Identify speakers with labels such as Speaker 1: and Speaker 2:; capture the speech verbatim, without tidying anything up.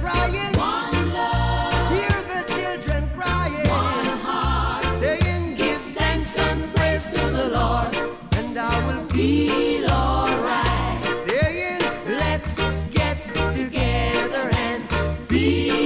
Speaker 1: crying.
Speaker 2: One love.
Speaker 1: Hear the children crying.
Speaker 2: One heart.
Speaker 1: Saying, give thanks and praise to the Lord, and I will feel alright. Saying, let's get together and feel